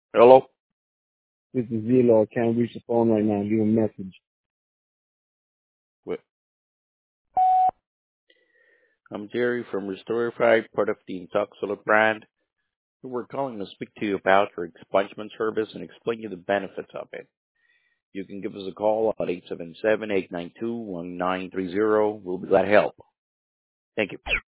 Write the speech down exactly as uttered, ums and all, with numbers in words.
Hello? This is Zelo. I can't reach the phone right now. Leave a message. Wait, I'm Jerry from Restorify, part of the Intoxola brand. We're calling to speak to you about our expungement service and explain you the benefits of it. You can give us a call at eight seven seven, eight nine two, one nine three zero. We'll be glad to help. Thank you.